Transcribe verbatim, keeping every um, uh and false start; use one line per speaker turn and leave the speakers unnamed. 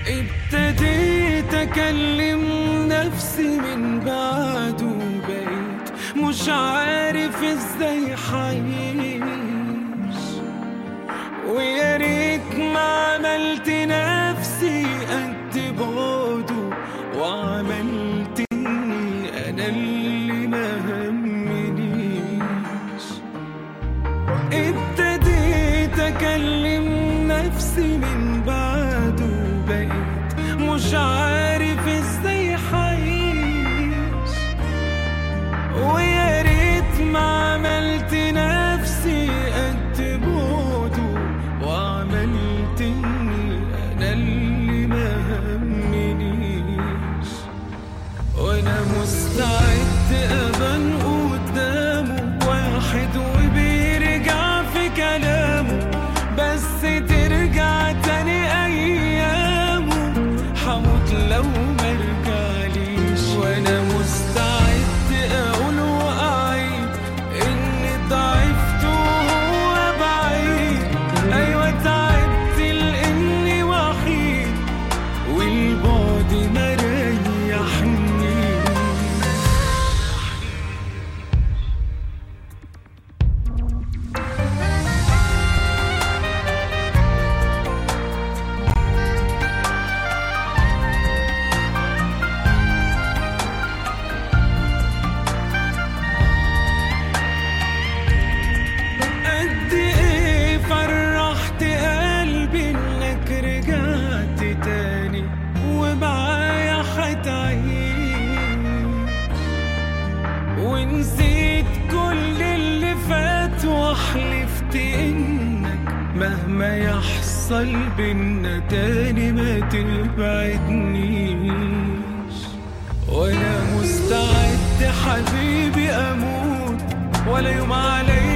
ابتديت اكلم نفسي من بعده، بقيت مش عارف ازاي حعيش. ويا ريت ما عملت نفسي قد بعده، وعملت اني انا اللي ما همنيش. ابتديت اكلم نفسي من بعده، بقيت مش عارف ازاي حعيش. ويا ريت ما عملت نفسي قد بعده، وعملت اني انا اللي ما همنيش. وانا مستعد ابان قدامه واحد وبيرجع في كلامه، بس ترجع تاني ايامه حموت لو مرجعليش. وانا مستعد اقول واعيد اني ضعفت وهو بعيد. ايوه تعبت لاني وحيد، والبعد ما ريحني. قد ايه فرحت قلبي انك رجعت تاني، ومعايا حتعيش. ونسيت كل اللي فات، وحلفت انك مهما يحصل بينا تاني ما تبعدنيش. وانا مستعد حبيبي اموت، ولا يوم عليا